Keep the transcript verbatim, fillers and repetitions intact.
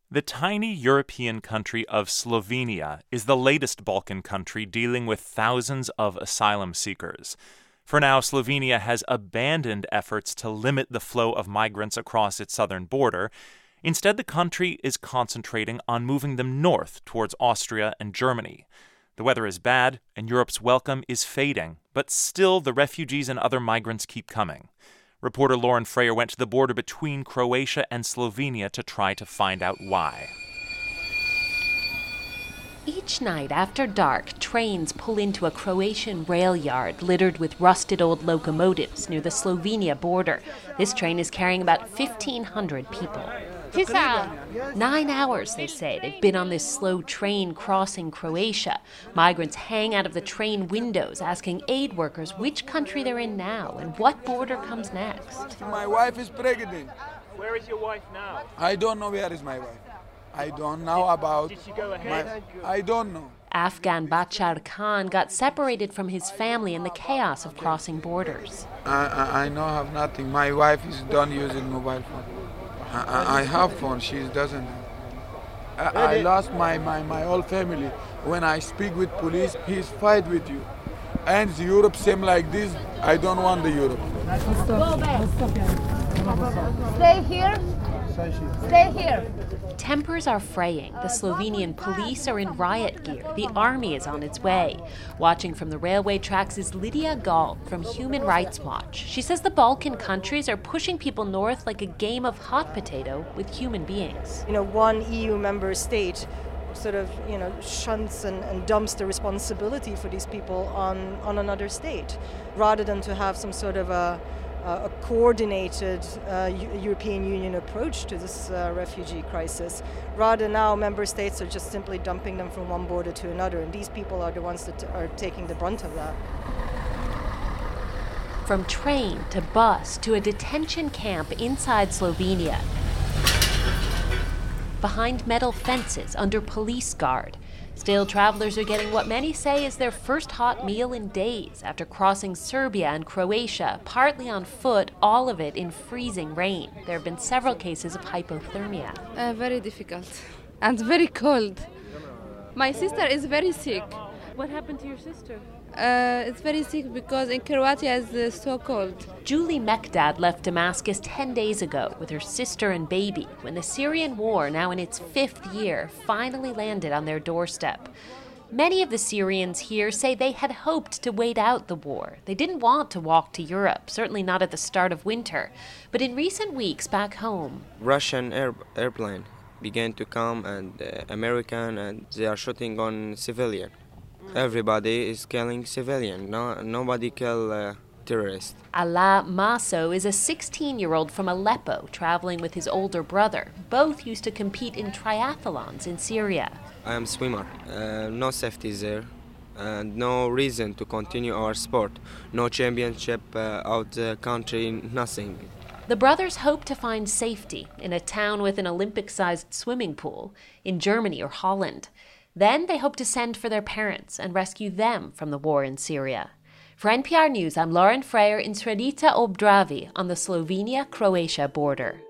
The tiny European country of Slovenia is the latest Balkan country dealing with thousands of asylum seekers. For now, Slovenia has abandoned efforts to limit the flow of migrants across its southern border. Instead, the country is concentrating on moving them north towards Austria and Germany. The weather is bad, and Europe's welcome is fading, but still the refugees and other migrants keep coming. Reporter Lauren Freyer went to the border between Croatia and Slovenia to try to find out why. Each night after dark, trains pull into a Croatian rail yard littered with rusted old locomotives near the Slovenia border. This train is carrying about fifteen hundred people. Nine hours, they say, they've been on this slow train crossing Croatia. Migrants hang out of the train windows asking aid workers which country they're in now and what border comes next. My wife is pregnant. Where is your wife now? I don't know where is my wife. I don't know about... Did she go ahead? My, I don't know. Afghan Bachar Khan got separated from his family in the chaos of crossing borders. I, I, I know I have nothing. My wife is done using mobile phone. I, I have phone, she doesn't. I, I lost my, my, my whole family. When I speak with police, he's fight with you. And the Europe same like this, I don't want the Europe. Go back. Stay here. Stay here. Tempers are fraying. The Slovenian police are in riot gear. The army is on its way. Watching from the railway tracks is Lydia Gall from Human Rights Watch. She says the Balkan countries are pushing people north like a game of hot potato with human beings. You know, one E U member state sort of, you know, shunts and, and dumps the responsibility for these people on, on another state, rather than to have some sort of a a coordinated uh, European Union approach to this uh, refugee crisis. Rather now, member states are just simply dumping them from one border to another, and these people are the ones that are taking the brunt of that. From train to bus to a detention camp inside Slovenia, behind metal fences under police guard. Still, travelers are getting what many say is their first hot meal in days after crossing Serbia and Croatia, partly on foot, all of it in freezing rain. There have been several cases of hypothermia. Uh, very difficult and very cold. My sister is very sick. What happened to your sister? Uh, it's very sick because in Croatia it's uh, so cold. Julie Mekdad left Damascus ten days ago with her sister and baby when the Syrian war, now in its fifth year, finally landed on their doorstep. Many of the Syrians here say they had hoped to wait out the war. They didn't want to walk to Europe, certainly not at the start of winter. But in recent weeks back home, Russian air- airplane began to come and uh, American, and they are shooting on civilian. Everybody is killing civilian. No, nobody kill uh, terrorists. Ala Maso is a sixteen-year-old from Aleppo traveling with his older brother. Both used to compete in triathlons in Syria. I am swimmer. Uh, no safety there. And no reason to continue our sport. No championship uh, out the country, nothing. The brothers hope to find safety in a town with an Olympic-sized swimming pool in Germany or Holland. Then they hope to send for their parents and rescue them from the war in Syria. For N P R News, I'm Lauren Freyer in Sredica ob Dravi on the Slovenia-Croatia border.